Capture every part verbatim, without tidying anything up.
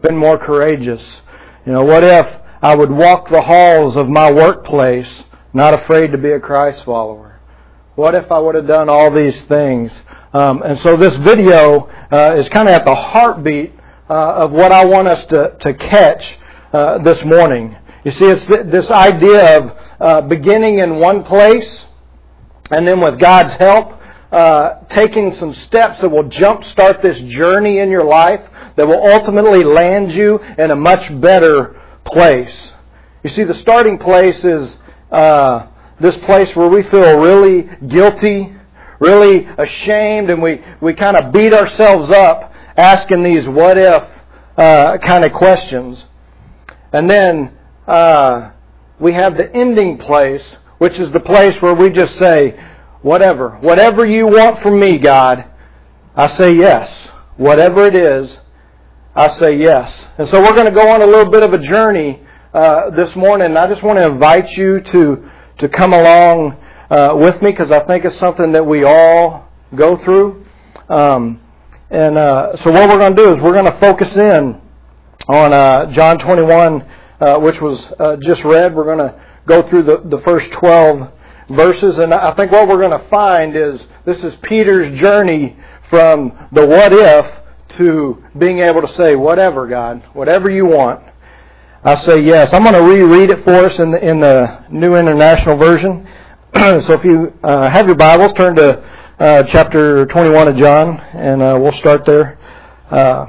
been more courageous? You know, what if I would walk the halls of my workplace not afraid to be a Christ follower? What if I would have done all these things? Um, and so this video uh, is kind of at the heartbeat uh, of what I want us to, to catch uh, this morning. You see, it's th- this idea of uh, beginning in one place and then with God's help, uh, taking some steps that will jumpstart this journey in your life that will ultimately land you in a much better place. You see, the starting place is uh, this place where we feel really guilty, really ashamed, and we, we kind of beat ourselves up asking these what if uh, kind of questions. And then uh, we have the ending place, which is the place where we just say, whatever. Whatever you want from me, God, I say yes. Whatever it is, I say yes. And so we're going to go on a little bit of a journey uh, this morning. And I just want to invite you to, to come along uh, with me, because I think it's something that we all go through. Um, and uh, so what we're going to do is we're going to focus in on uh, John twenty-one, uh, which was uh, just read. We're going to go through the, the first twelve verses. And I think what we're going to find is this is Peter's journey from the what if to being able to say, whatever, God, whatever you want, I say yes. I'm going to reread it for us in the, in the New International Version. So if you uh, have your Bibles, turn to uh, chapter twenty-one of John, and uh, we'll start there uh,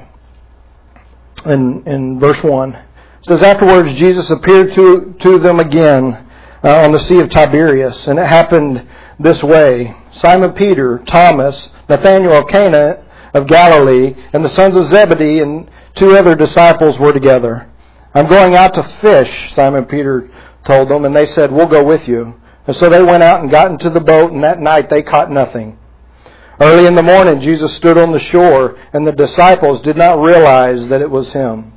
in, in verse one. It says, afterwards Jesus appeared to, to them again uh, on the Sea of Tiberias, and it happened this way. Simon Peter, Thomas, Nathanael of Cana of Galilee, and the sons of Zebedee and two other disciples were together. I'm going out to fish, Simon Peter told them, and they said, we'll go with you. And so they went out and got into the boat, and that night they caught nothing. Early in the morning, Jesus stood on the shore, and the disciples did not realize that it was him.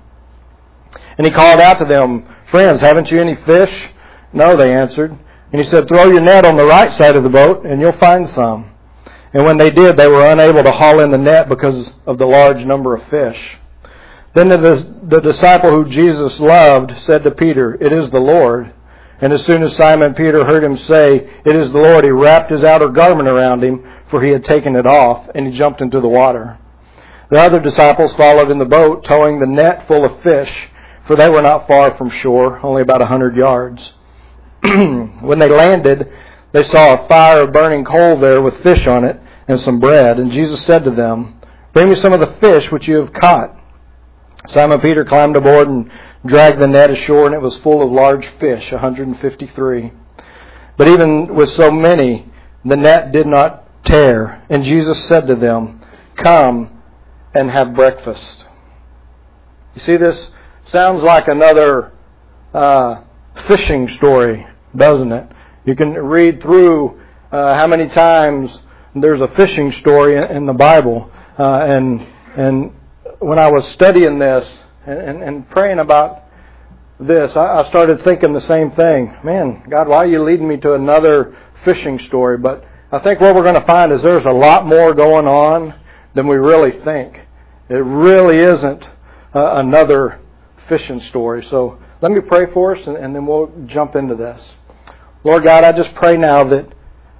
And he called out to them, friends, haven't you any fish? No, they answered. And he said, throw your net on the right side of the boat, and you'll find some. And when they did, they were unable to haul in the net because of the large number of fish. Then the, the disciple who Jesus loved said to Peter, it is the Lord. And as soon as Simon Peter heard him say, it is the Lord, he wrapped his outer garment around him, for he had taken it off, and he jumped into the water. The other disciples followed in the boat, towing the net full of fish, for they were not far from shore, only about a hundred yards. When they landed, they saw a fire of burning coal there with fish on it and some bread. And Jesus said to them, bring me some of the fish which you have caught. Simon Peter climbed aboard and dragged the net ashore, and it was full of large fish, one hundred fifty-three. But even with so many, the net did not tear. And Jesus said to them, come and have breakfast. You see, this sounds like another uh, fishing story, doesn't it? You can read through uh, how many times there's a fishing story in the Bible. Uh, and and when I was studying this and, and, and praying about this, I, I started thinking the same thing. Man, God, why are you leading me to another fishing story? But I think what we're going to find is there's a lot more going on than we really think. It really isn't uh, another fishing story. So let me pray for us, and, and then we'll jump into this. Lord God, I just pray now that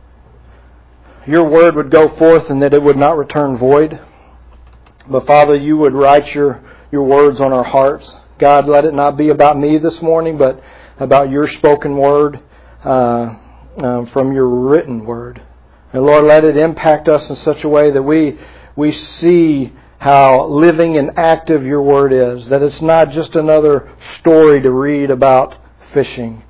your word would go forth and that it would not return void. But Father, you would write your, your words on our hearts. God, let it not be about me this morning, but about your spoken word uh, uh, from your written word. And Lord, let it impact us in such a way that we we see how living and active your word is. That it's not just another story to read about fishing.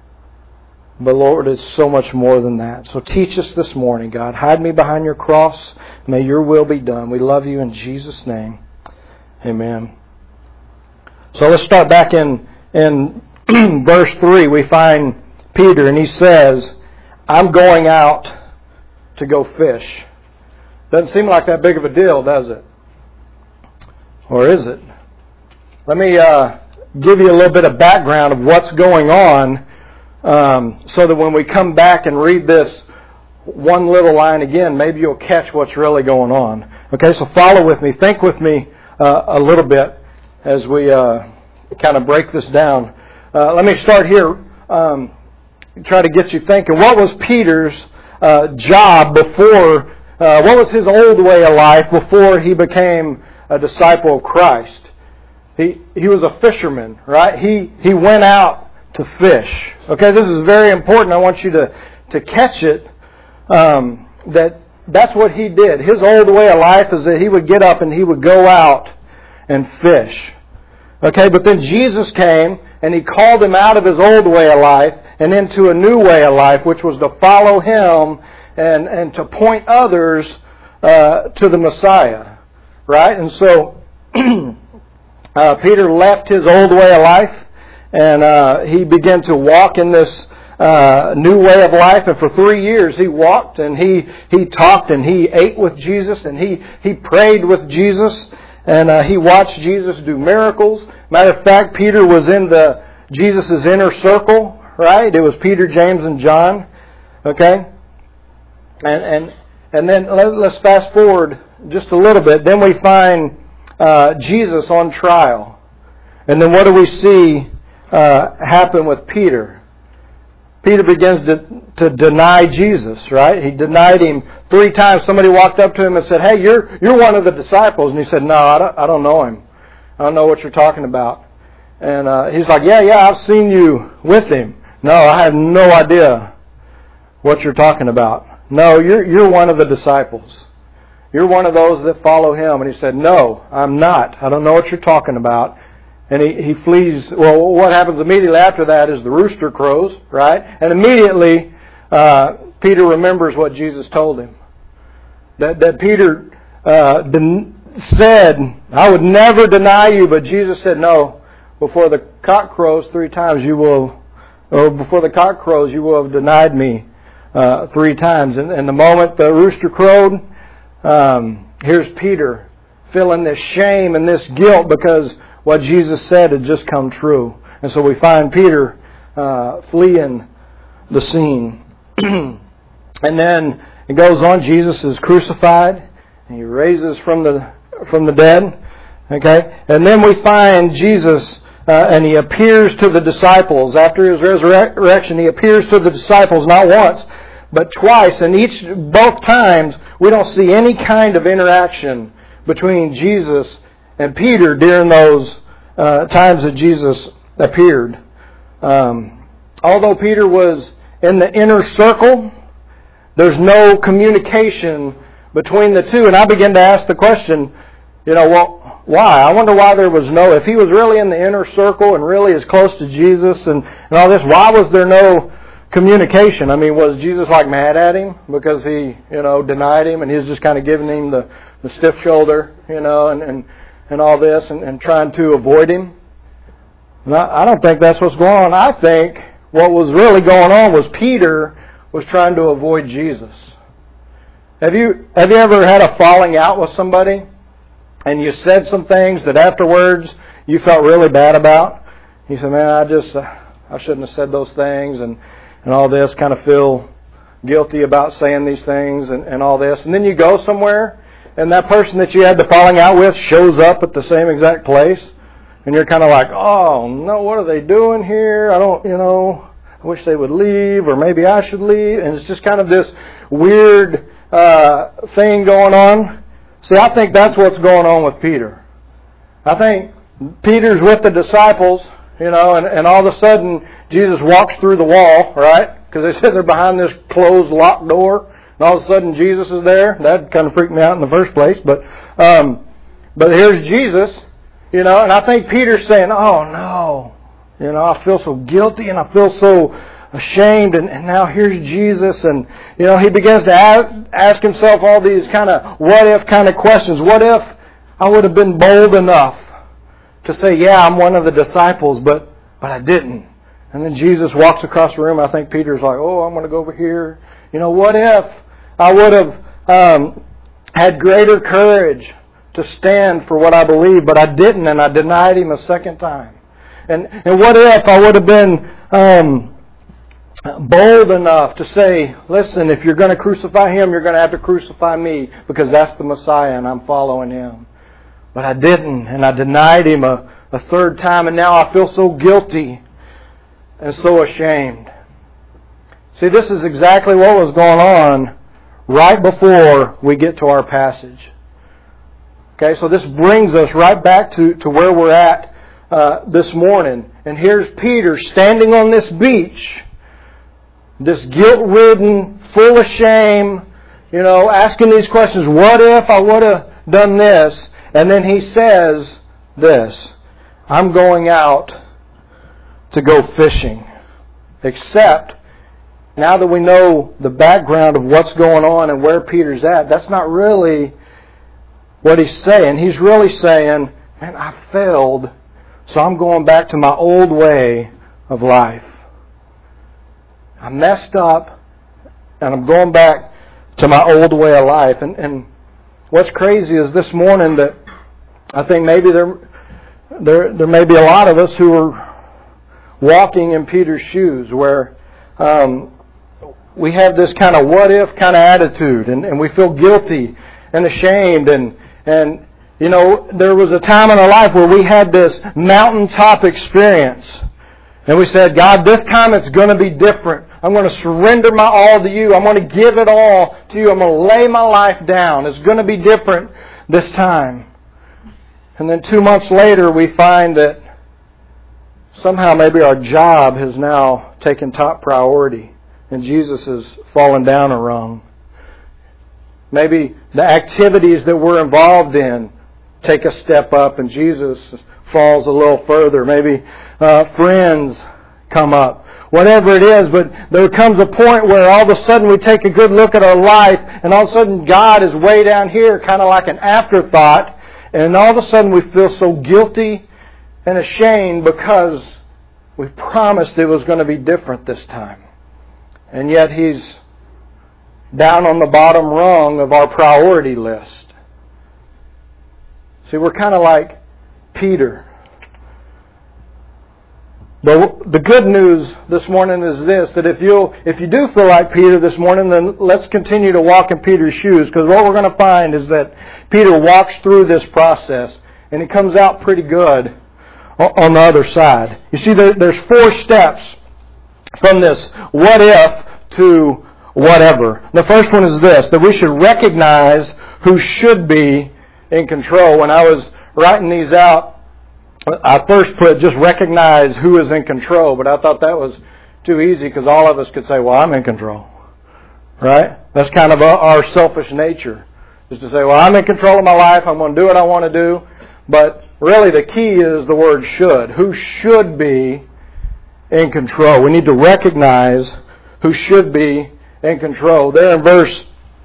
But Lord, it's so much more than that. So teach us this morning, God. Hide me behind your cross. May your will be done. We love you in Jesus' name. Amen. So let's start back in, in verse three. We find Peter, and he says, I'm going out to go fish. Doesn't seem like that big of a deal, does it? Or is it? Let me uh, give you a little bit of background of what's going on, um, so that when we come back and read this one little line again, maybe you'll catch what's really going on. Okay, so follow with me. Think with me uh, a little bit. as we uh, kind of break this down. Uh, let me start here. Um, try to get you thinking. What was Peter's uh, job before? Uh, what was his old way of life before he became a disciple of Christ? He he was a fisherman, right? He he went out to fish. Okay, this is very important. I want you to to catch it. Um, that that's what he did. His old way of life is that he would get up and he would go out and fish. Okay, but then Jesus came and He called him out of his old way of life and into a new way of life, which was to follow Him and, and to point others uh, to the Messiah. Right? And so uh, Peter left his old way of life and uh, he began to walk in this uh, new way of life. And for three years he walked and he, he talked and he ate with Jesus and he, he prayed with Jesus. And uh, he watched Jesus do miracles. Matter of fact, Peter was in the Jesus' inner circle, right? It was Peter, James, and John. Okay? And and and then let, let's fast forward just a little bit. Then we find uh, Jesus on trial. And then what do we see uh, happen with Peter? Peter begins to, to deny Jesus, right? He denied Him three times. Somebody walked up to him and said, "Hey, you're you're one of the disciples." And he said, "No, I don't, I don't know Him. I don't know what you're talking about." And uh, he's like, "Yeah, yeah, I've seen you with Him." "No, I have no idea what you're talking about." "No, you're you're one of the disciples. You're one of those that follow Him." And he said, "No, I'm not. I don't know what you're talking about." And he, he flees. Well, what happens immediately after that is the rooster crows, right? And immediately uh, Peter remembers what Jesus told him. That that Peter uh, den- said, "I would never deny you," but Jesus said, "No, before the cock crows three times you will, or before the cock crows you will have denied me uh, three times." And, and the moment the rooster crowed, um, here's Peter feeling this shame and this guilt because what Jesus said had just come true. And so we find Peter uh, fleeing the scene. And then it goes on, Jesus is crucified and He raises from the from the dead. Okay? And then we find Jesus uh, and He appears to the disciples. After His resurrection, He appears to the disciples not once, but twice. And each both times we don't see any kind of interaction between Jesus and Peter during those uh, times that Jesus appeared. Um, although Peter was in the inner circle, there's no communication between the two. And I began to ask the question, you know, well, why? I wonder why there was no, if He was really in the inner circle and really as close to Jesus and, and all this, why was there no communication? I mean, was Jesus like mad at him because he, you know, denied Him and he was just kind of giving him the, the stiff shoulder, you know, and, and, and all this and, and trying to avoid Him? And I, I don't think that's what's going on. I think what was really going on was Peter was trying to avoid Jesus. Have you have you ever had a falling out with somebody and you said some things that afterwards you felt really bad about? You said, "Man, I just uh, I shouldn't have said those things," and, and all this, kind of feel guilty about saying these things and, and all this. And then you go somewhere and that person that you had the falling out with shows up at the same exact place and you're kind of like, "Oh no, what are they doing here? I don't, you know, I wish they would leave, or maybe I should leave." And it's just kind of this weird uh, thing going on. See, I think that's what's going on with Peter. I think Peter's with the disciples, you know, and, and all of a sudden Jesus walks through the wall, right? Because they said they're behind this closed, locked door. And all of a sudden Jesus is there. That kind of freaked me out in the first place. But um, but here's Jesus, you know, and I think Peter's saying, "Oh no, you know, I feel so guilty and I feel so ashamed, and, and now here's Jesus." And, you know, he begins to ask, ask himself all these kind of what if kind of questions. What if I would have been bold enough to say, "Yeah, I'm one of the disciples," but but I didn't. And then Jesus walks across the room. I think Peter's like, "Oh, I'm going to go over here." You know, what if I would have um, had greater courage to stand for what I believe, but I didn't, and I denied Him a second time? And and what if I would have been um, bold enough to say, "Listen, if you're going to crucify Him, you're going to have to crucify me because that's the Messiah and I'm following Him." But I didn't, and I denied Him a, a third time, and now I feel so guilty and so ashamed. See, this is exactly what was going on right before we get to our passage. Okay, so this brings us right back to, to where we're at uh, this morning. And here's Peter standing on this beach, this guilt-ridden, full of shame, you know, asking these questions, what if I would have done this? And then he says this, I'm going out to go fishing. Except, now that we know the background of what's going on and where Peter's at, that's not really what he's saying. He's really saying, man, I failed, so I'm going back to my old way of life. I messed up, and I'm going back to my old way of life. And, and what's crazy is this morning that I think maybe there, there, there may be a lot of us who are walking in Peter's shoes, where um, we have this kind of what-if kind of attitude, and, and we feel guilty and ashamed. And, and, you know, there was a time in our life where we had this mountaintop experience. And we said, God, this time it's going to be different. I'm going to surrender my all to You. I'm going to give it all to You. I'm going to lay my life down. It's going to be different this time. And then two months later, we find that somehow maybe our job has now taken top priority and Jesus has fallen down a rung. Maybe the activities that we're involved in take a step up and Jesus falls a little further. Maybe uh, friends come up. Whatever it is, but there comes a point where all of a sudden we take a good look at our life and all of a sudden God is way down here, kind of like an afterthought, and all of a sudden we feel so guilty and ashamed because we promised it was going to be different this time. And yet He's down on the bottom rung of our priority list. See, we're kind of like Peter. But the good news this morning is this, that if you if you do feel like Peter this morning, then let's continue to walk in Peter's shoes, because what we're going to find is that Peter walks through this process and he comes out pretty good on the other side. You see, there's four steps from this what if to whatever. The first one is this, that we should recognize who should be in control. When I was writing these out, I first put just recognize who is in control, but I thought that was too easy because all of us could say, well, I'm in control. Right? That's kind of our selfish nature, is to say, well, I'm in control of my life, I'm going to do what I want to do. But really the key is the word should. Who should be in control? We need to recognize who should be in control. There in verse,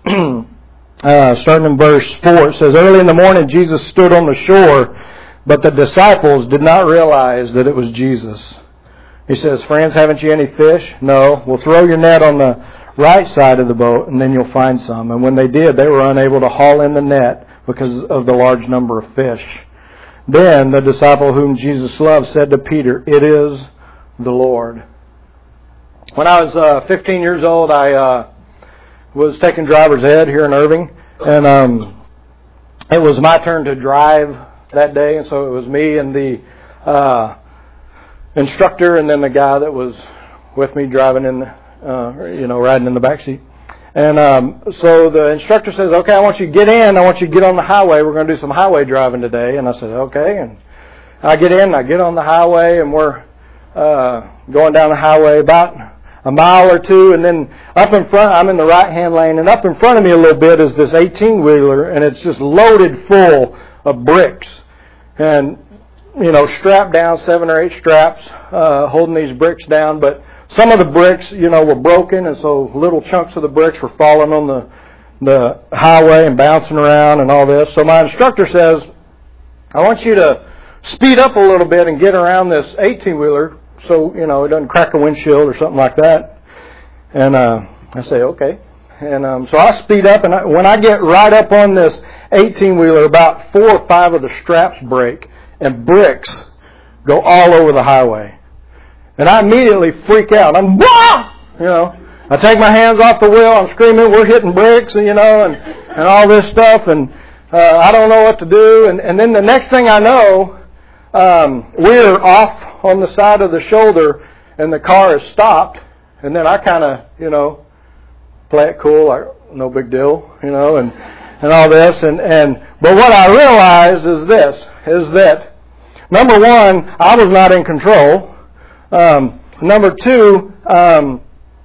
uh, starting in verse four, it says, early in the morning Jesus stood on the shore, but the disciples did not realize that it was Jesus. He says, friends, haven't you any fish? No. Well, throw your net on the right side of the boat and then you'll find some. And when they did, they were unable to haul in the net because of the large number of fish. Then the disciple whom Jesus loved said to Peter, it is the Lord. When I was uh, fifteen years old, I uh, was taking driver's ed here in Irving. And um, it was my turn to drive that day, and so it was me and the uh, instructor, and then the guy that was with me driving in, the, uh, you know, riding in the back seat. And um, so the instructor says, "Okay, I want you to get in. I want you to get on the highway. We're going to do some highway driving today." And I said, "Okay." And I get in, I get on the highway, and we're uh, going down the highway about a mile or two, and then up in front, I'm in the right-hand lane, and up in front of me a little bit is this eighteen-wheeler, and it's just loaded full of bricks. And, you know, strapped down, seven or eight straps, uh, holding these bricks down. But some of the bricks, you know, were broken, and so little chunks of the bricks were falling on the the highway and bouncing around and all this. So my instructor says, I want you to speed up a little bit and get around this eighteen-wheeler so, you know, it doesn't crack a windshield or something like that. And uh, I say, okay. And um, so I speed up, and I, when I get right up on this eighteen-wheeler, about four or five of the straps break, and bricks go all over the highway. And I immediately freak out. I'm, wah! You know, I take my hands off the wheel. I'm screaming, we're hitting bricks, you know, and, and all this stuff. And uh, I don't know what to do. And, and then the next thing I know, um, we're off on the side of the shoulder and the car is stopped. And then I kind of, you know, play it cool, like no big deal, you know, and, and all this. And, and but what I realized is this, is that, number one, I was not in control. Um, number two, um,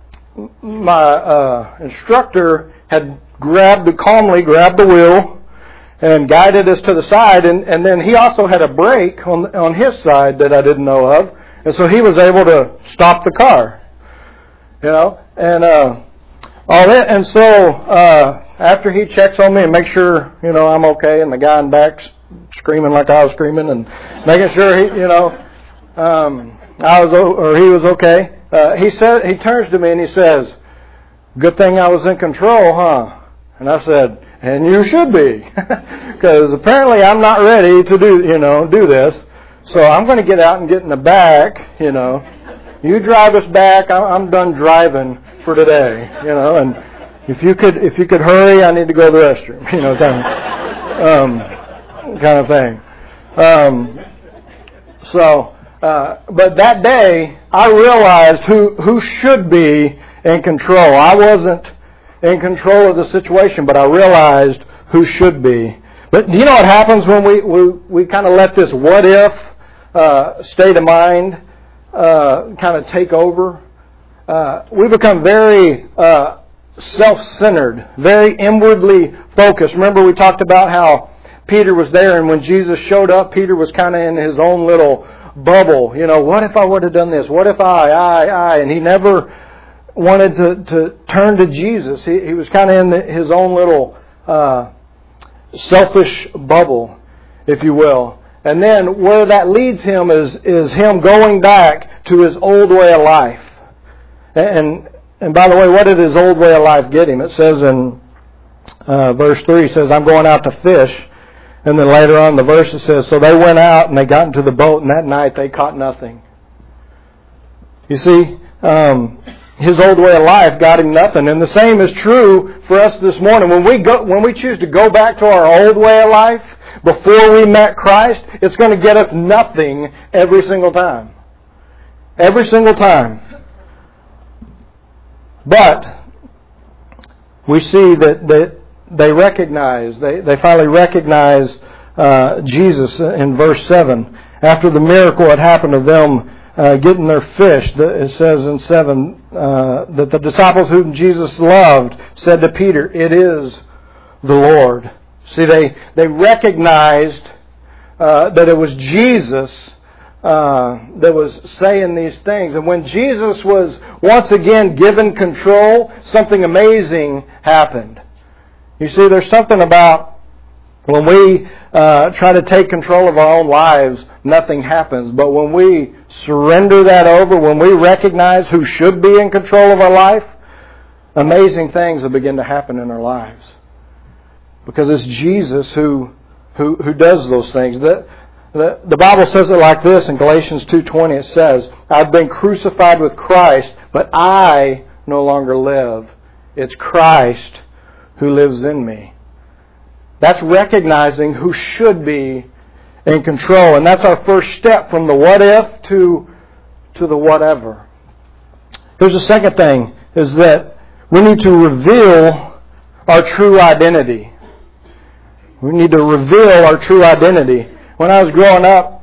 my uh, instructor had grabbed, calmly grabbed the wheel and guided us to the side. And, and then he also had a brake on, on his side that I didn't know of. And so he was able to stop the car, you know, and uh, all that. And so uh, after he checks on me and makes sure, you know, I'm okay, and the guy in back screaming like I was screaming and making sure he, you know, um, I was or he was okay. Uh, he said he turns to me and he says, "Good thing I was in control, huh?" And I said, "And you should be, because apparently I'm not ready to do, you know, do this. So I'm going to get out and get in the back, you know. You drive us back. I'm done driving for today, you know. And if you could, if you could hurry, I need to go to the restroom, you know, kind of, um, kind of thing." Um, so, uh, but that day I realized who who should be in control. I wasn't in control of the situation, but I realized who should be. But do you know what happens when we we, we kind of let this what if uh, state of mind uh, kind of take over? Uh, we become very uh, self-centered, very inwardly focused. Remember we talked about how Peter was there, and when Jesus showed up, Peter was kind of in his own little bubble. You know, what if I would have done this? What if I, I, I? And he never wanted to, to turn to Jesus. He, he was kind of in the, his own little uh, selfish bubble, if you will. And then where that leads him is, is him going back to his old way of life. And and by the way, what did his old way of life get him? It says in uh, verse three, it says, "I'm going out to fish." And then later on in the verse it says, "So they went out and they got into the boat, and that night they caught nothing." You see, um, his old way of life got him nothing. And the same is true for us this morning. When we go, when we choose to go back to our old way of life before we met Christ, it's going to get us nothing every single time. Every single time. But we see that, that they recognize, they, they finally recognize uh, Jesus in verse seven. After the miracle had happened of them uh, getting their fish, it says in seven uh, that the disciples whom Jesus loved said to Peter, "It is the Lord." See, they, they recognized uh, that it was Jesus uh, that was saying these things. And when Jesus was once again given control, something amazing happened. You see, there's something about when we uh, try to take control of our own lives, nothing happens. But when we surrender that over, when we recognize who should be in control of our life, amazing things will begin to happen in our lives. Because it's Jesus who who, who does those things. The, the, the Bible says it like this in Galatians two twenty. It says, "I've been crucified with Christ, but I no longer live. It's Christ who lives in me." That's recognizing who should be in control. And that's our first step from the what if to, to the whatever. Here's the second thing, is that we need to reveal our true identity. We need to reveal our true identity. When I was growing up,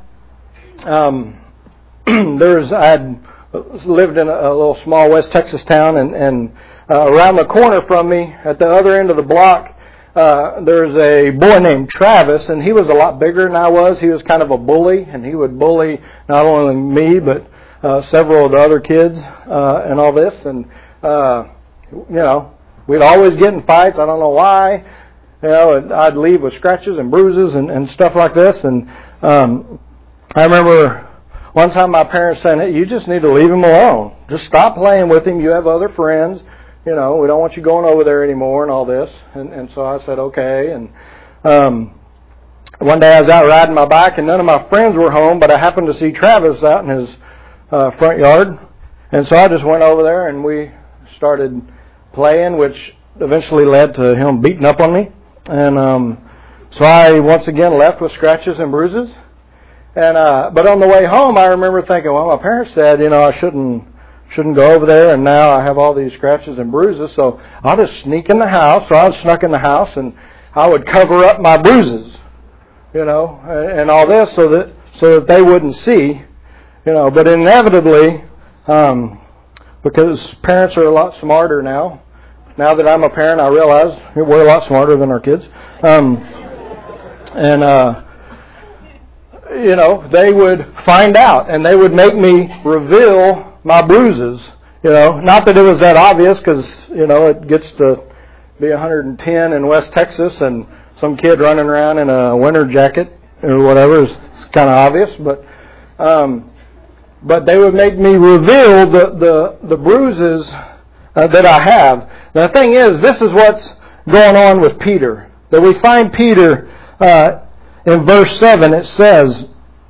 um, there's I had lived in a, a little small West Texas town, and, and uh, around the corner from me, at the other end of the block, uh, there's a boy named Travis, and he was a lot bigger than I was. He was kind of a bully, and he would bully not only me, but uh, several of the other kids uh, and all this. And, uh, you know, we'd always get in fights. I don't know why. You know, and I'd leave with scratches and bruises and, and stuff like this. And um, I remember one time my parents saying, "Hey, you just need to leave him alone. Just stop playing with him. You have other friends. You know, we don't want you going over there anymore," and all this. And, and so I said, okay. And um, one day I was out riding my bike, and none of my friends were home, but I happened to see Travis out in his uh, front yard. And so I just went over there, and we started playing, which eventually led to him beating up on me. And um, So I once again left with scratches and bruises. And uh, but on the way home, I remember thinking, well, my parents said, you know, I shouldn't shouldn't go over there, and now I have all these scratches and bruises. So I'll just sneak in the house. So I snuck in the house, and I would cover up my bruises, you know, and, and all this so that so that they wouldn't see, you know. But inevitably, um, because parents are a lot smarter now. Now that I'm a parent, I realize we're a lot smarter than our kids. Um, and uh, you know, they would find out, and they would make me reveal my bruises. You know, not that it was that obvious, because you know it gets to be one hundred ten in West Texas, and some kid running around in a winter jacket or whatever is kind of obvious. But um, but they would make me reveal the the, the bruises uh, that I have. Now, the thing is, this is what's going on with Peter. That we find Peter. Uh, In verse seven, it says,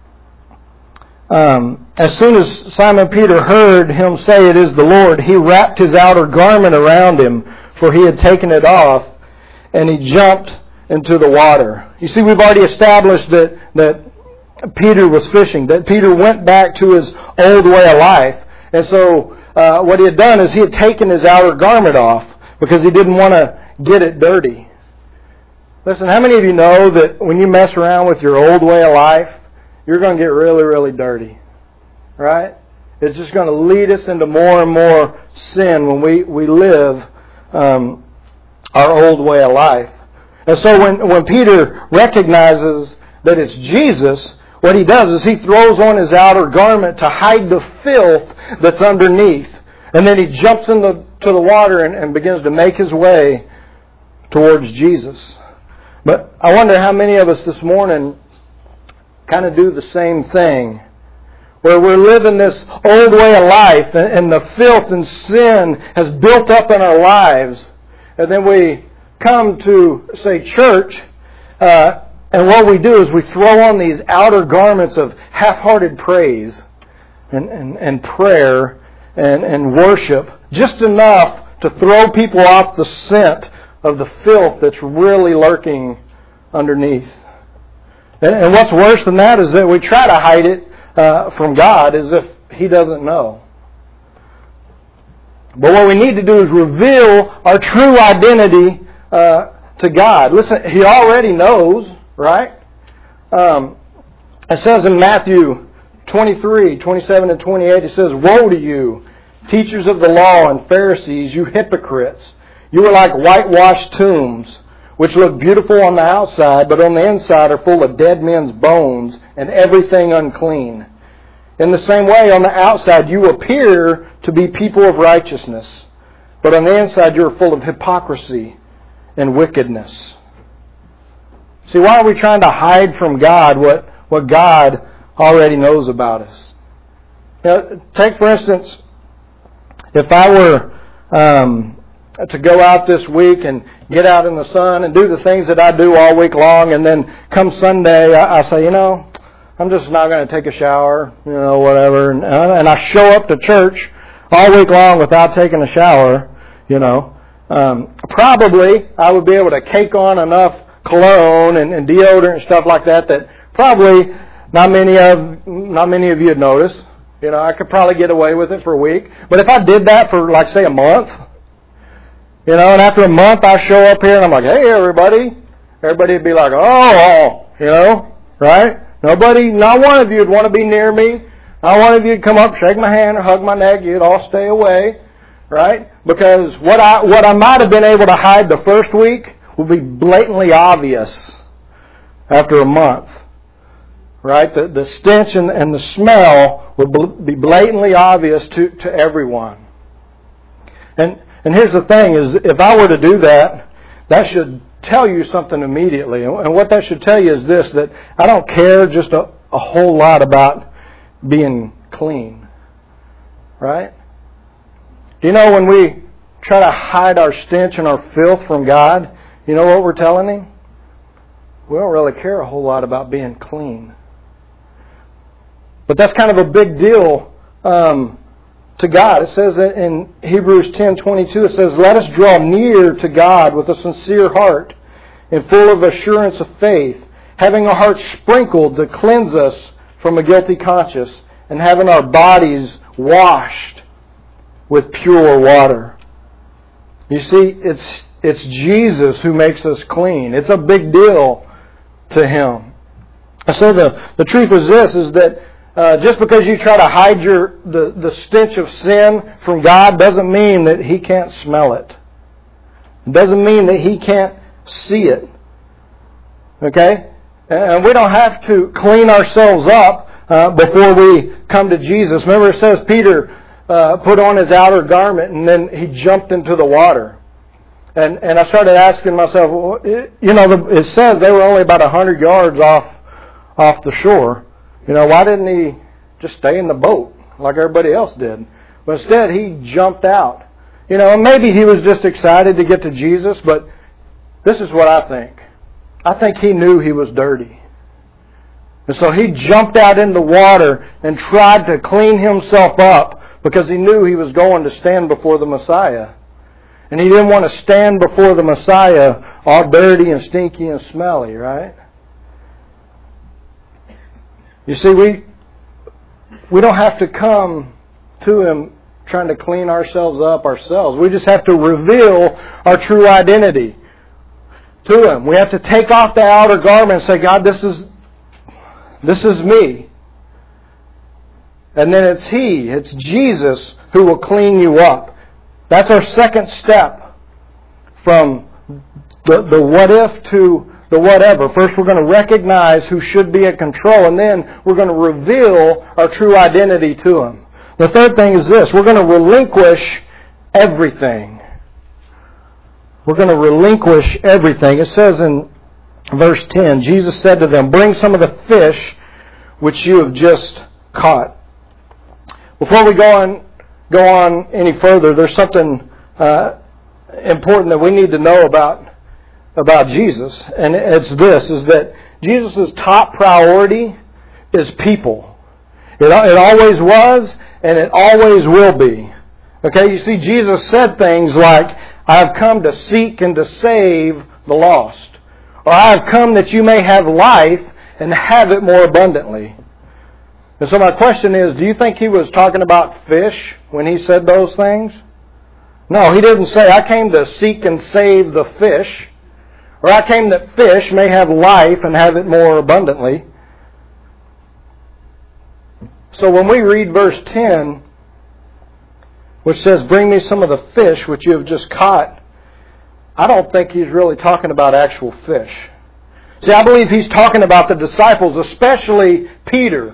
um, as soon as Simon Peter heard him say, "It is the Lord," he wrapped his outer garment around him, for he had taken it off, and he jumped into the water. You see, we've already established that, that Peter was fishing, that Peter went back to his old way of life. And so uh, what he had done is he had taken his outer garment off because he didn't want to get it dirty. Listen, how many of you know that when you mess around with your old way of life, you're going to get really, really dirty? Right? It's just going to lead us into more and more sin when we, we live um, our old way of life. And so when, when Peter recognizes that it's Jesus, what he does is he throws on his outer garment to hide the filth that's underneath. And then he jumps into to the water and, and begins to make his way towards Jesus. But I wonder how many of us this morning kind of do the same thing, where we're living this old way of life and the filth and sin has built up in our lives. And then we come to, say, church, uh, and what we do is we throw on these outer garments of half-hearted praise and, and, and prayer and, and worship, just enough to throw people off the scent of the filth that's really lurking underneath. And, and what's worse than that is that we try to hide it uh, from God as if He doesn't know. But what we need to do is reveal our true identity uh, to God. Listen, He already knows, right? Um, it says in Matthew twenty-three, twenty-seven and twenty-eight, it says, "Woe to you, teachers of the law and Pharisees, you hypocrites! You are like whitewashed tombs, which look beautiful on the outside, but on the inside are full of dead men's bones and everything unclean. In the same way, on the outside you appear to be people of righteousness, but on the inside you are full of hypocrisy and wickedness." See, why are we trying to hide from God what, what God already knows about us? Now, take, for instance, if I were Um, to go out this week and get out in the sun and do the things that I do all week long, and then come Sunday, I, I say, you know, I'm just not going to take a shower, you know, whatever, and, and I show up to church all week long without taking a shower, you know, um, probably I would be able to cake on enough cologne and, and deodorant and stuff like that that probably not many of not many of you would notice. You know, I could probably get away with it for a week. But if I did that for, like, say, a month, you know, and after a month I show up here and I'm like, "Hey, everybody," everybody would be like, "Oh," you know, right? Nobody, not one of you would want to be near me. Not one of you would come up, shake my hand, or hug my neck. You'd all stay away, right? Because what I what I might have been able to hide the first week would be blatantly obvious after a month, right? The the stench and, and the smell would be blatantly obvious to, to everyone. And and here's the thing: is if I were to do that, that should tell you something immediately. And what that should tell you is this: that I don't care just a, a whole lot about being clean, right? Do you know when we try to hide our stench and our filth from God, you know what we're telling Him? We don't really care a whole lot about being clean. But that's kind of a big deal um, to God. It says in Hebrews ten twenty-two, it says, "Let us draw near to God with a sincere heart and full of assurance of faith, having our hearts sprinkled to cleanse us from a guilty conscience, and having our bodies washed with pure water. You see, it's it's Jesus who makes us clean. It's a big deal to Him. So the, the truth is this, is that uh, just because you try to hide your the, the stench of sin from God doesn't mean that He can't smell it. It doesn't mean that He can't see it. Okay? And we don't have to clean ourselves up uh, before we come to Jesus. Remember, it says Peter uh, put on his outer garment and then he jumped into the water. And and I started asking myself, well, it, you know, it says they were only about a hundred yards off off the shore. You know, why didn't he just stay in the boat like everybody else did? But instead, he jumped out. You know, maybe he was just excited to get to Jesus, but this is what I think. I think he knew he was dirty. And so he jumped out in the water and tried to clean himself up because he knew he was going to stand before the Messiah. And he didn't want to stand before the Messiah all dirty and stinky and smelly, right? You see, we we don't have to come to Him trying to clean ourselves up ourselves. We just have to reveal our true identity to Him. We have to take off the outer garment and say, God, this is this is me. And then it's He, it's Jesus who will clean you up. That's our second step from the, the what if to the whatever. First, we're going to recognize who should be in control, and then we're going to reveal our true identity to Him. The third thing is this. We're going to relinquish everything. We're going to relinquish everything. It says in verse ten, Jesus said to them, bring some of the fish which you have just caught. Before we go on, go on any further, there's something uh, important that we need to know about about Jesus, and it's this, is that Jesus' top priority is people. It, it always was, and it always will be. Okay, you see, Jesus said things like, I have come to seek and to save the lost. Or I have come that you may have life and have it more abundantly. And so my question is, do you think He was talking about fish when He said those things? No, He didn't say, I came to seek and save the fish. Or I came that fish may have life and have it more abundantly. So when we read verse ten, which says, bring me some of the fish which you have just caught, I don't think He's really talking about actual fish. See, I believe He's talking about the disciples, especially Peter.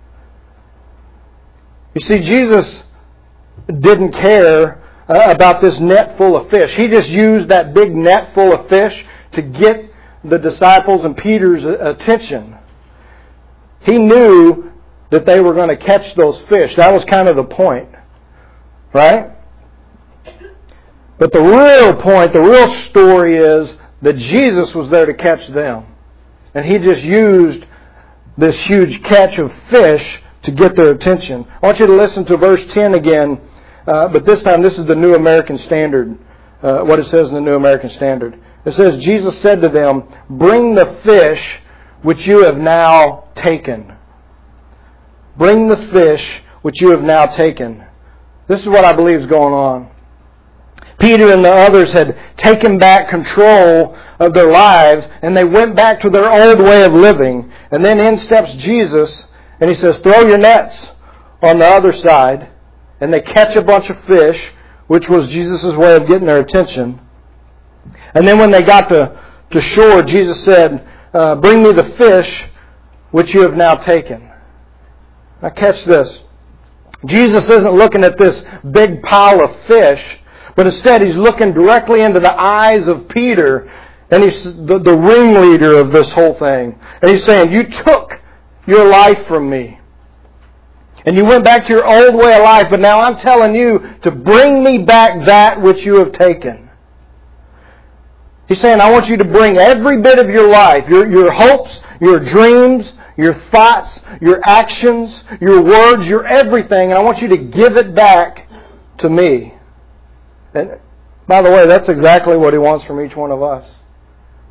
You see, Jesus didn't care uh, about this net full of fish. He just used that big net full of fish to get the disciples and Peter's attention. He knew that they were going to catch those fish. That was kind of the point. Right? But the real point, the real story is that Jesus was there to catch them. And He just used this huge catch of fish to get their attention. I want you to listen to verse ten again. Uh, but this time, this is the New American Standard. Uh, what it says in the New American Standard. It says, Jesus said to them, bring the fish which you have now taken. Bring the fish which you have now taken. This is what I believe is going on. Peter and the others had taken back control of their lives, and they went back to their old way of living. And then in steps Jesus, and He says, throw your nets on the other side. And they catch a bunch of fish, which was Jesus' way of getting their attention. And then when they got to, to shore, Jesus said, uh, bring me the fish which you have now taken. Now catch this. Jesus isn't looking at this big pile of fish, but instead He's looking directly into the eyes of Peter, and He's the, the ringleader of this whole thing. And He's saying, you took your life from me. And you went back to your old way of life, but now I'm telling you to bring me back that which you have taken. He's saying, I want you to bring every bit of your life, your, your hopes, your dreams, your thoughts, your actions, your words, your everything, and I want you to give it back to me. And by the way, that's exactly what He wants from each one of us.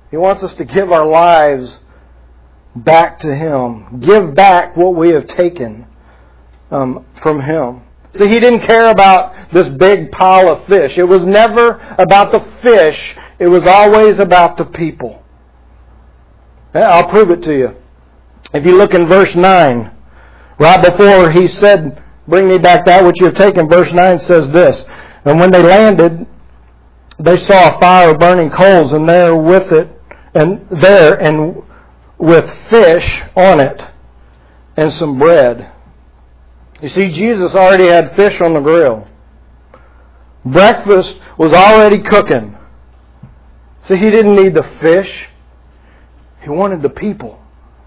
He wants us to give our lives back to Him. Give back what we have taken um, from Him. See, He didn't care about this big pile of fish. It was never about the fish. It was always about the people. I'll prove it to you. If you look in verse nine, right before He said, "Bring me back that which you have taken," verse nine says this, "And when they landed, they saw a fire of burning coals, and there with it, and there and with fish on it, and some bread." You see, Jesus already had fish on the grill. Breakfast was already cooking. See, He didn't need the fish. He wanted the people.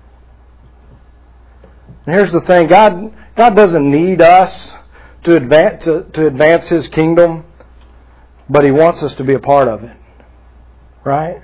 And here's the thing. God, God doesn't need us to advance, to, to advance His kingdom, but He wants us to be a part of it. Right?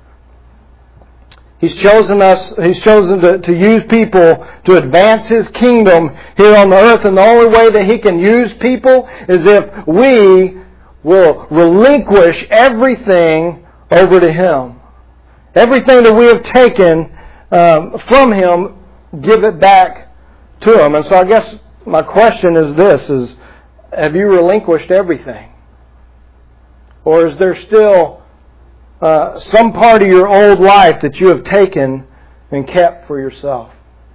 He's chosen us, He's chosen to, to use people to advance His kingdom here on the earth. And the only way that He can use people is if we will relinquish everything over to Him. Everything that we have taken um, from Him, give it back to Him. And so I guess my question is this, is have you relinquished everything? Or is there still Uh, some part of your old life that you have taken and kept for yourself?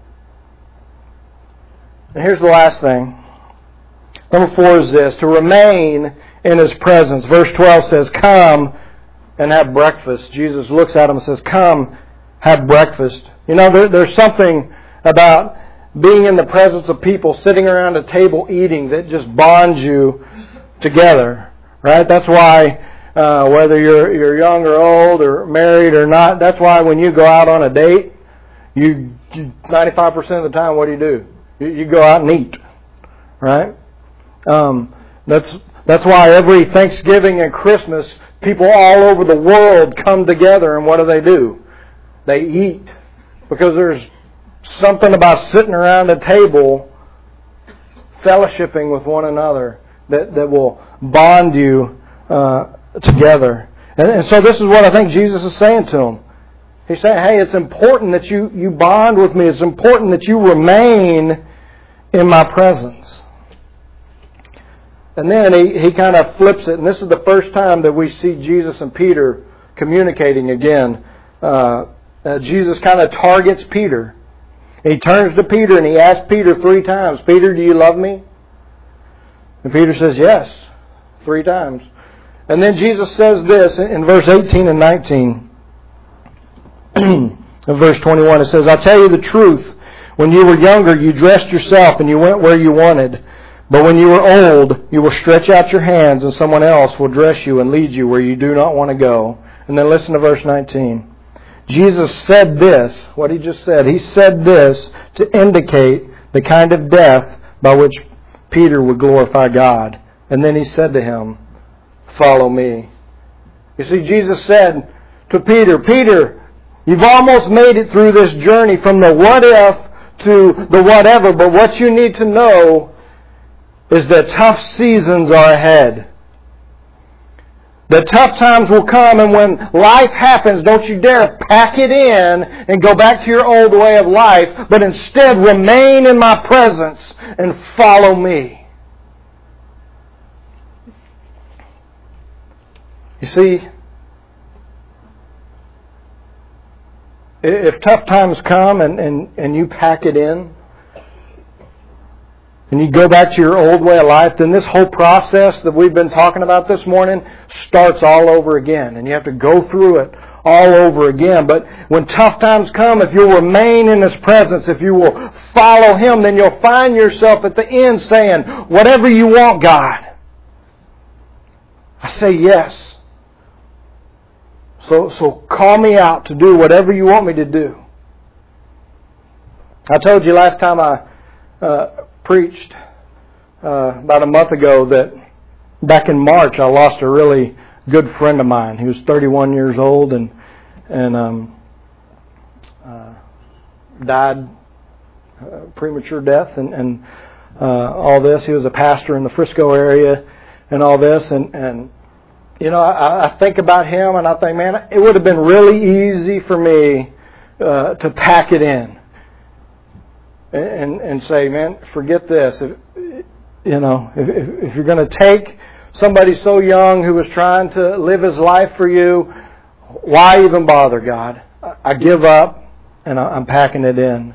And here's the last thing. Number four is this: to remain in His presence. Verse twelve says, "Come and have breakfast." Jesus looks at him and says, "Come, have breakfast." You know, there, there's something about being in the presence of people, sitting around a table eating, that just bonds you together. Right? That's why Uh, whether you're you're young or old or married or not, that's why when you go out on a date, you ninety-five percent of the time, what do you do? You, you go out and eat, right? Um, that's that's why every Thanksgiving and Christmas, people all over the world come together, and what do they do? They eat, because there's something about sitting around a table, fellowshipping with one another, that that will bond you Uh, together. And, and so this is what I think Jesus is saying to them. He's saying, hey, it's important that you, you bond with me. It's important that you remain in my presence. And then he, he kind of flips it. And this is the first time that we see Jesus and Peter communicating again. Uh, uh, Jesus kind of targets Peter. He turns to Peter and he asks Peter three times, "Peter, do you love me?" And Peter says, "Yes," three times. And then Jesus says this in verse eighteen and nineteen. In verse twenty-one, it says, "I tell you the truth. When you were younger, you dressed yourself and you went where you wanted. But when you are old, you will stretch out your hands and someone else will dress you and lead you where you do not want to go." And then listen to verse nineteen. Jesus said this, what He just said, He said this to indicate the kind of death by which Peter would glorify God. And then He said to him, "Follow me." You see, Jesus said to Peter, "Peter, you've almost made it through this journey from the what if to the whatever, but what you need to know is that tough seasons are ahead. The tough times will come, and when life happens, don't you dare pack it in and go back to your old way of life, but instead remain in my presence and follow me." You see, if tough times come and, and, and you pack it in and you go back to your old way of life, then this whole process that we've been talking about this morning starts all over again. And you have to go through it all over again. But when tough times come, if you'll remain in His presence, if you will follow Him, then you'll find yourself at the end saying, "Whatever you want, God." I say yes. So, so call me out to do whatever you want me to do. I told you last time I uh, preached uh, about a month ago that back in March I lost a really good friend of mine. He was thirty-one years old and and um, uh, died uh, premature death and, and uh, all this. He was a pastor in the Frisco area and all this, and and you know, I, I think about him and I think, man, it would have been really easy for me uh, to pack it in and, and and say, man, forget this. If, you know, if, if, if you're going to take somebody so young who was trying to live his life for you, why even bother, God? I give up and I'm packing it in.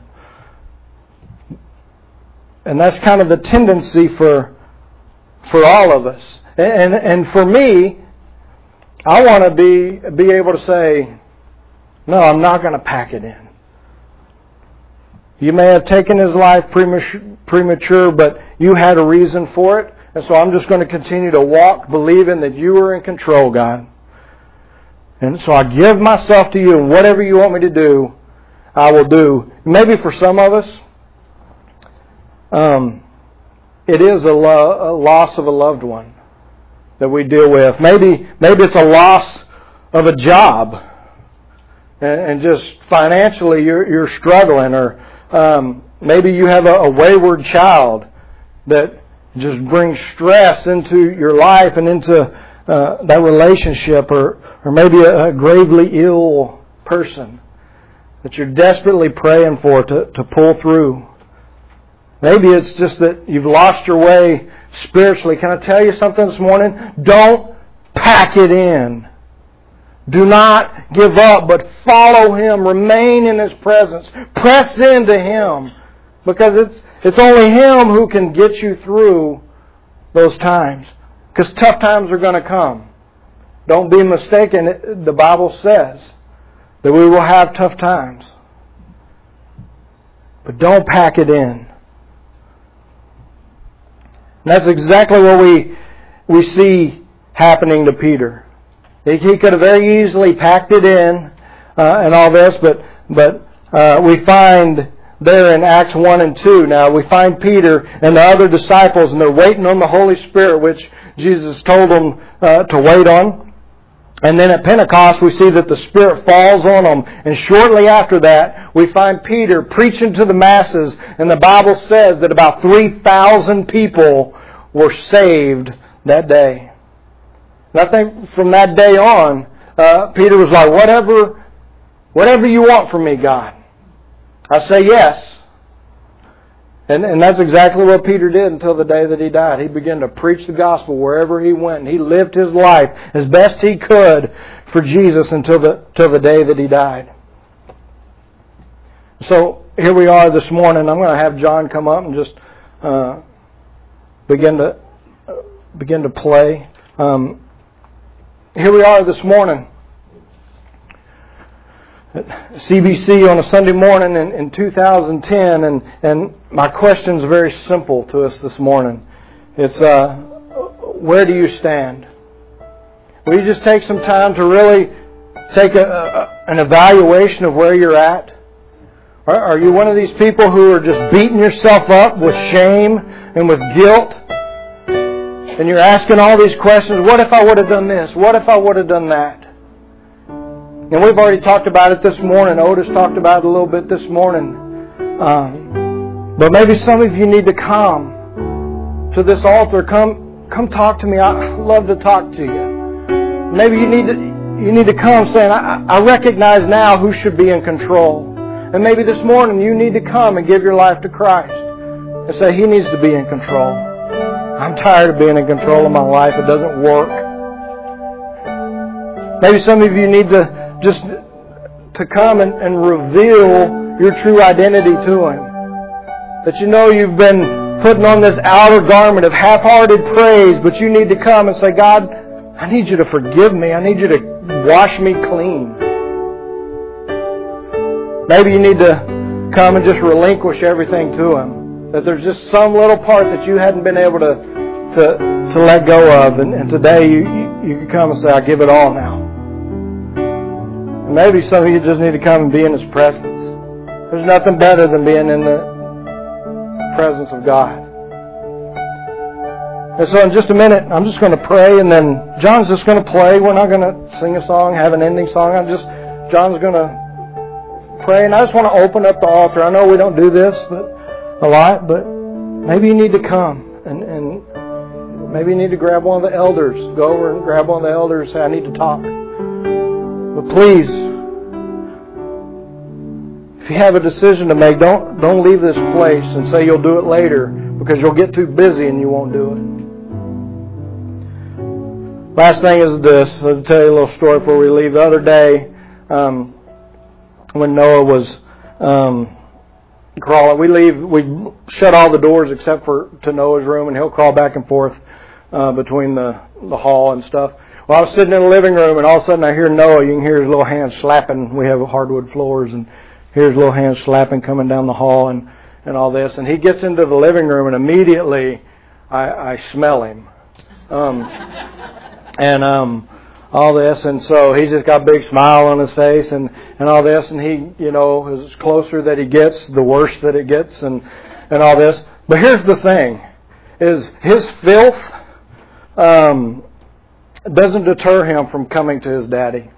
And that's kind of the tendency for for all of us. And and for me, I want to be be able to say, no, I'm not going to pack it in. You may have taken his life premature, premature, but you had a reason for it. And so I'm just going to continue to walk believing that you are in control, God. And so I give myself to you, and whatever you want me to do, I will do. Maybe for some of us, um, it is a, lo- a loss of a loved one that we deal with. Maybe maybe it's a loss of a job, and, and just financially you're, you're struggling, or um, maybe you have a, a wayward child that just brings stress into your life and into Uh, that relationship, or or maybe a, a gravely ill person that you're desperately praying for to, to pull through. Maybe it's just that you've lost your way spiritually. Can I tell you something this morning? Don't pack it in. Do not give up, but follow Him. Remain in His presence. Press into Him, because it's it's only Him who can get you through those times. Because tough times are going to come. Don't be mistaken. The Bible says that we will have tough times. But don't pack it in. And that's exactly what we we see happening to Peter. He, he could have very easily packed it in uh, and all this, but but uh, we find there in Acts one and two now, we find Peter and the other disciples, and they're waiting on the Holy Spirit, which Jesus told them uh, to wait on. And then at Pentecost, we see that the Spirit falls on them. And shortly after that, we find Peter preaching to the masses. And the Bible says that about three thousand people were saved that day. And I think from that day on, uh, Peter was like, whatever, whatever you want from me, God. I say yes. And, and that's exactly what Peter did until the day that he died. He began to preach the gospel wherever he went. And he lived his life as best he could for Jesus until the, until the day that he died. So here we are this morning. I'm going to have John come up and just uh, begin to uh, begin to play. Um, here we are this morning at C B C on a Sunday morning in, in two thousand ten, and, and my question is very simple to us this morning. It's, uh, where do you stand? Will you just take some time to really take a, a, an evaluation of where you're at? Are, are you one of these people who are just beating yourself up with shame and with guilt? And you're asking all these questions, what if I would have done this? What if I would have done that? And we've already talked about it this morning. Otis talked about it a little bit this morning. Um, but maybe some of you need to come to this altar. Come, come talk to me. I love to talk to you. Maybe you need to you need to come saying, I, I recognize now who should be in control. And maybe this morning you need to come and give your life to Christ and say, He needs to be in control. I'm tired of being in control of my life. It doesn't work. Maybe some of you need to just to come and, and reveal your true identity to Him. That you know you've been putting on this outer garment of half-hearted praise, but you need to come and say, God, I need you to forgive me. I need you to wash me clean. Maybe you need to come and just relinquish everything to Him. That there's just some little part that you hadn't been able to to, to let go of. And, and today you, you, you can come and say, I give it all now. And maybe some of you just need to come and be in His presence. There's nothing better than being in the presence of God. And so in just a minute, I'm just going to pray, and then John's just going to play. We're not going to sing a song, have an ending song. I'm just, John's going to pray, and I just want to open up the altar. I know we don't do this but a lot, but maybe you need to come, and, and Maybe you need to grab one of the elders. Go over and grab one of the elders and say, I need to talk. But please, if you have a decision to make, don't, don't leave this place and say you'll do it later, because you'll get too busy and you won't do it. Last thing is this. I'll tell you a little story before we leave. The other day, um, when Noah was um, crawling, we leave, we shut all the doors except for to Noah's room, and he'll crawl back and forth uh, between the, the hall and stuff. Well, I was sitting in the living room, and all of a sudden I hear Noah. You can hear his little hands slapping. We have hardwood floors, and hear his little hands slapping coming down the hall and, and all this. And he gets into the living room, and immediately I, I smell him. Um, and um, all this. And so he's just got a big smile on his face and, and all this. And he, you know, as closer that he gets, the worse that it gets and, and all this. But here's the thing, is his filth um, doesn't deter him from coming to his daddy.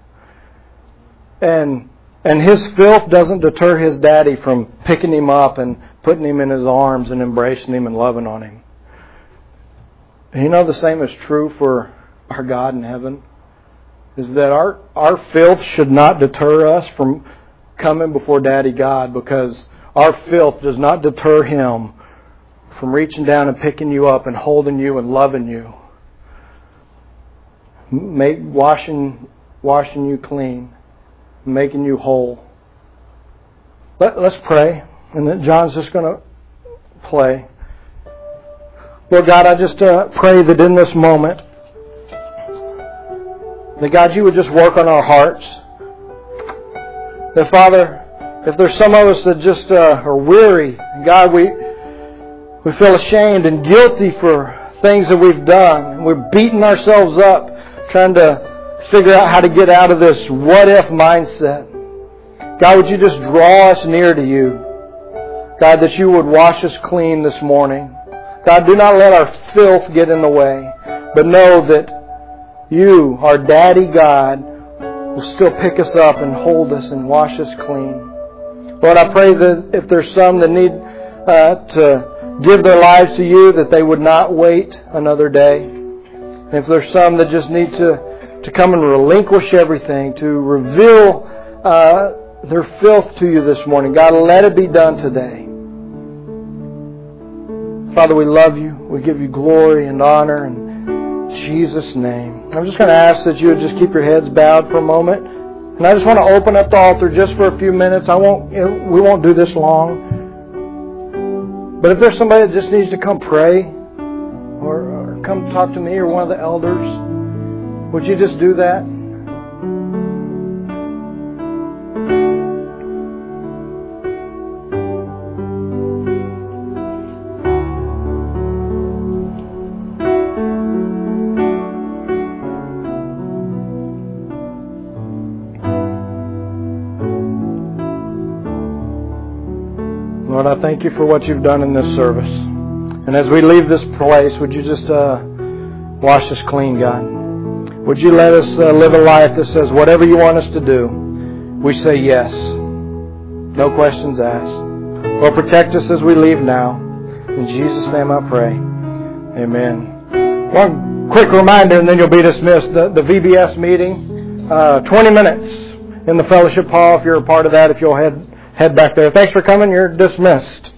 And and his filth doesn't deter his daddy from picking him up and putting him in his arms and embracing him and loving on him. And you know the same is true for our God in heaven, is that our, our filth should not deter us from coming before Daddy God, because our filth does not deter Him from reaching down and picking you up and holding you and loving you, make, washing, washing you clean, making you whole. Let, let's pray, and then John's just going to play. Lord God, I just uh, pray that in this moment, that God, you would just work on our hearts. That Father, if there's some of us that just uh, are weary, God, we we feel ashamed and guilty for things that we've done, and we're beating ourselves up trying to figure out how to get out of this what-if mindset. God, would you just draw us near to you? God, that you would wash us clean this morning. God, do not let our filth get in the way, but know that you, our Daddy God, will still pick us up and hold us and wash us clean. Lord, I pray that if there's some that need uh, to give their lives to you, that they would not wait another day. And if there's some that just need to, to come and relinquish everything, to reveal uh, their filth to you this morning, God, let it be done today. Father, we love you. We give you glory and honor in Jesus' name. I'm just going to ask that you would just keep your heads bowed for a moment. And I just want to open up the altar just for a few minutes. I won't, we won't do this long. But if there's somebody that just needs to come pray or, or come talk to me or one of the elders, would you just do that? Lord, I thank you for what you've done in this service. And as we leave this place, would you just uh, wash us clean, God? Would you let us uh, live a life that says whatever you want us to do, we say yes. No questions asked. Lord, protect us as we leave now. In Jesus' name I pray. Amen. One quick reminder and then you'll be dismissed. The, the V B S meeting, uh, twenty minutes in the fellowship hall. If you're a part of that, if you'll head head back there. Thanks for coming. You're dismissed.